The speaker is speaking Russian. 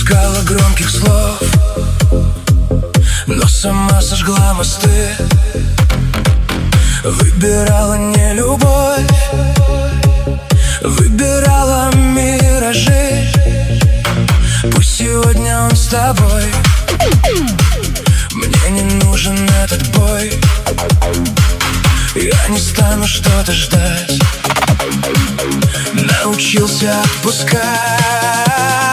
искала громких слов, но сама сожгла мосты. Выбирала не любовь, выбирала миражи. Пусть сегодня он с тобой, мне не нужен этот бой. Я не стану что-то ждать, научился отпускать.